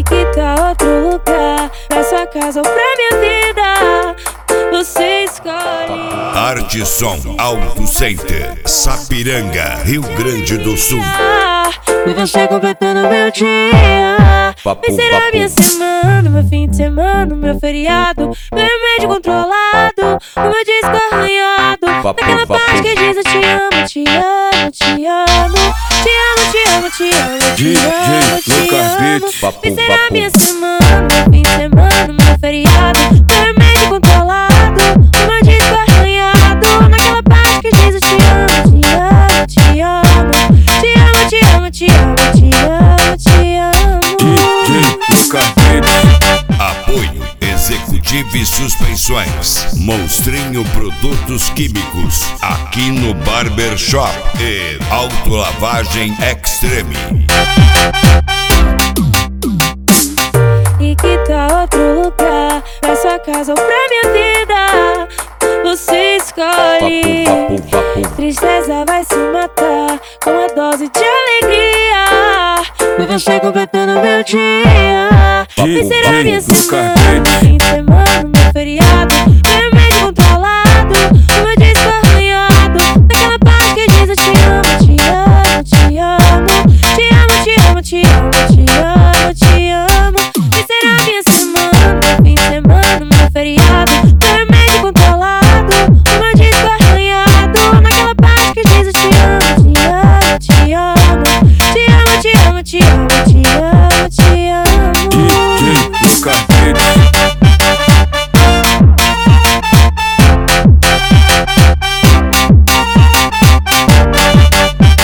E que tal outro lugar, pra sua casa ou pra minha vida? Você escolhe. Arte e Som Auto Center, Sapiranga, Rio Grande do Sul. E você completando meu dia. Vai ser a minha semana, meu fim de semana, meu feriado, meu remédio controlado, o meu disco arranhado. Naquela parte que diz eu te amo, te amo, te amo. Te amo, te amo, te amo, te amo, te amo. Vai ser a minha semana, meu fim de semana, meu feriado, meu remédio controlado, o meu disco arranhado. Naquela parte que diz eu te amo, te amo, te amo. Te amo, te amo, te amo, te amo, te amo. Apoio Executivo e Suspensões, Monstrinho Produtos Químicos, aqui no Barbershop e Autolavagem Extreme. E que tal outro lugar, pra sua casa ou pra minha vida? Você escolhe. Tristeza vai se matar com uma dose de alegria. E você completando meu dia. Vai ser a minha semana, meu fim de semana, meu feriado, meu remédio controlado, o meu disco arranhado. Naquela parte que diz eu te amo, te amo, te amo. Te amo, te amo, te amo, te amo, te amo. Vai ser a minha semana, meu fim de semana, meu feriado, meu remédio controlado, o meu disco arranhado. Naquela parte que diz eu te amo, te amo, te amo. Te amo, te amo, te amo, te amo, te amo.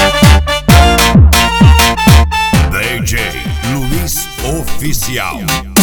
DJ Luiz Oficial.